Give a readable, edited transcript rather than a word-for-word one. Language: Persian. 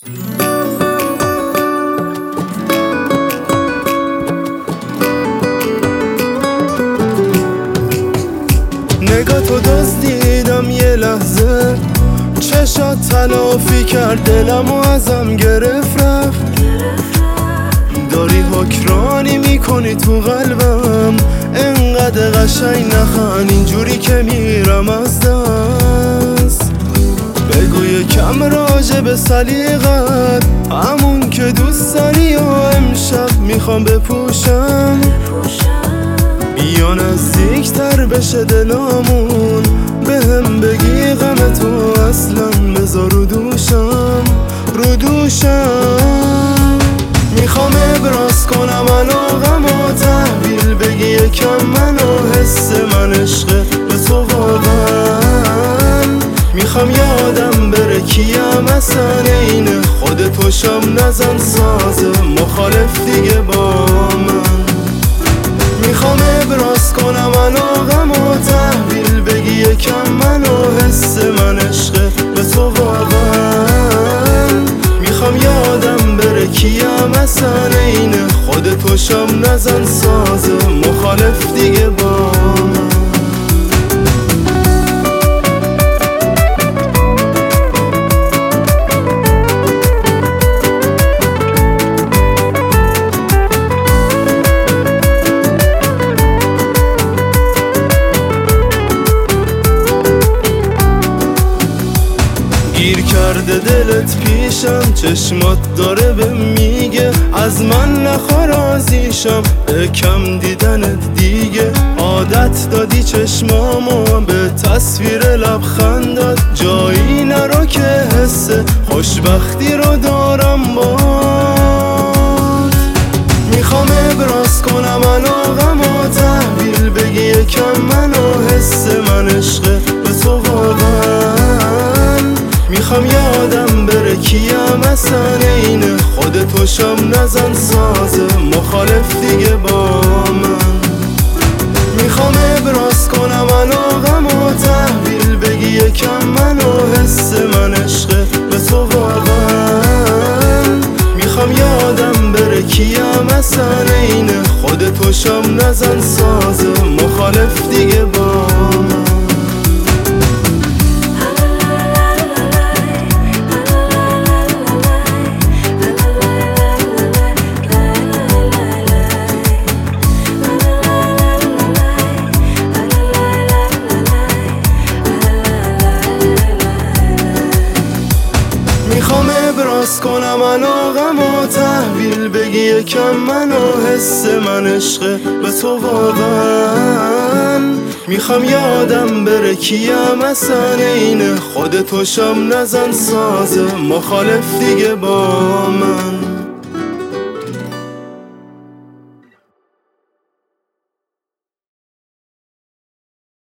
نگاه تو دزدیدم یه لحظه، چشات تلافی کرد دلمو ازم گرفت رفت. داری حکرانی میکنی تو قلبم، انقدر قشنگ نخن اینجوری که میرم از دست. بگو یکم راجع به سلیقت، همون که دوست داری و امشب میخوام بپوشم. بیا نزدیکتر بشه دلامون، بهم بگی غم تو اصلا بذار رو دوشم. میخوام ابراز کنم علاقم و تحویل بگی یکم منو، حس من عشقه به تو واقعا. میخوام یادم بره کیم اصلا عین خودتو، شام نزن سازه مخالف دیگه با من. میخوام ابراز کنم علاقم و تحویل بگی یکم منو، حس من عشقه به تو واقعا. میخوام یادم بره کیم اصلا عین خودتو، شام نزن سازه مخالف دیگه با من. گیر کرده دلت پیشم، چشمات داره به میگه از من نخوا راضیشم، کم دیدنت دیگه. عادت دادی چشمامو به تصویر لبخندات، جایی نرو که حس خوشبختی رو دارم بات. میخوام ابراز کنم علاقم و تحویل بگی یکم منو، حس من عشقه به تو واقعا. میخوام یادم بره کیم اصلا عین خودتو، شام نزن سازه مخالف دیگه با من. میخوام ابراز کنم علاقم و تحویل بگی یکم منو، حس من عشقه به تو واقعا. میخوام یادم بره کیم اصلا عین خودتو، شام نزن سازه مخالف دیگه با من. میخوام ابراز کنم علاقم و تحویل بگی یکم منو، حس من عشقه به تو واقعا. میخوام یادم بره کیم اصلا عین خودتو، شام نزن سازه مخالف دیگه با من.